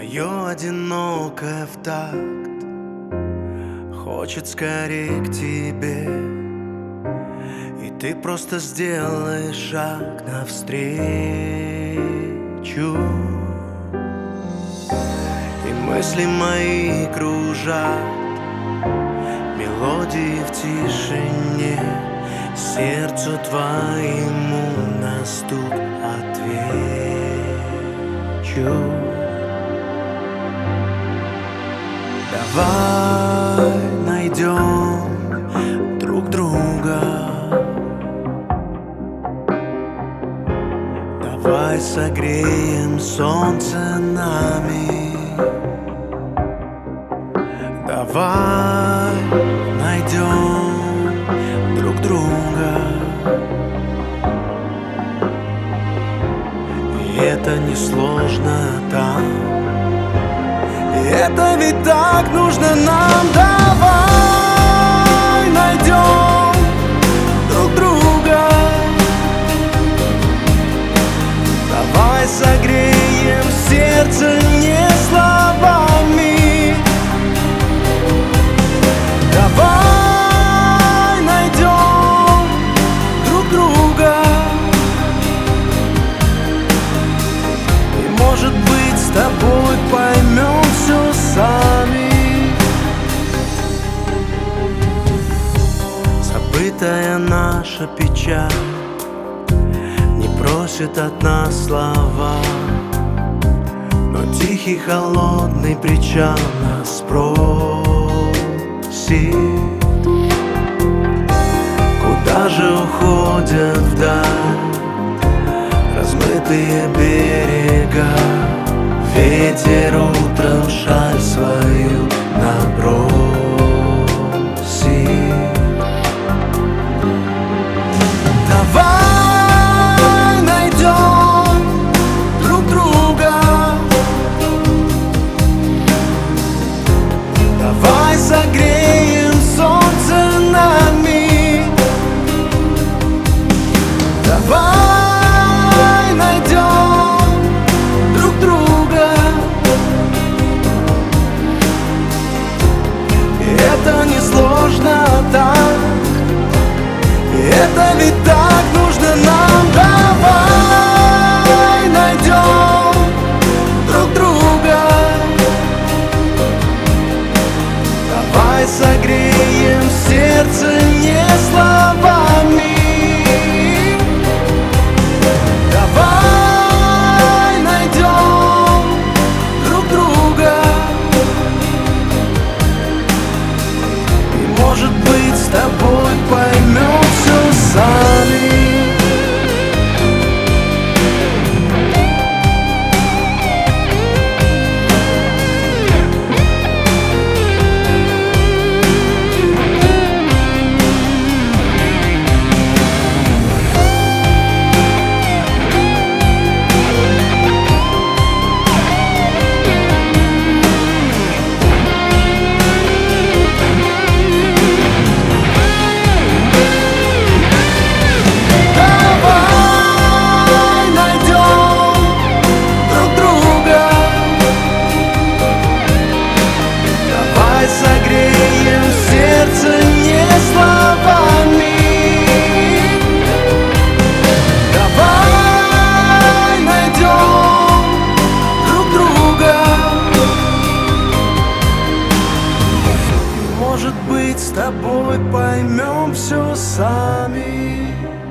Мое одинокое в такт хочет скорее к тебе, и ты просто сделай шаг навстречу, и мысли мои кружат мелодии в тишине, сердцу твоему на стук отвечу. Давай найдем друг друга, давай согреем солнце нами, давай найдем друг друга. И это несложно там, это ведь так нужно нам. Давай найдем друг друга, давай согреем сердце не словами, давай найдем друг друга. И может быть с тобой поймем все сами. Забытая наша печаль не просит от нас слова, но тихий холодный причал нас просит. Куда же уходят вдаль размытые берега? Ветер утром шаль свою набросит. Давай найдем друг друга, давай согреем солнце нами, давай найдем друг друга. Это несложно так, это ведь так нужно нам. Давай найдем друг друга, давай согреем сердце не словами, давай найдем друг друга. И может быть с тобой поймем все сами. Согреем сердце не словами, давай найдем друг друга. И может быть с тобой поймем все сами.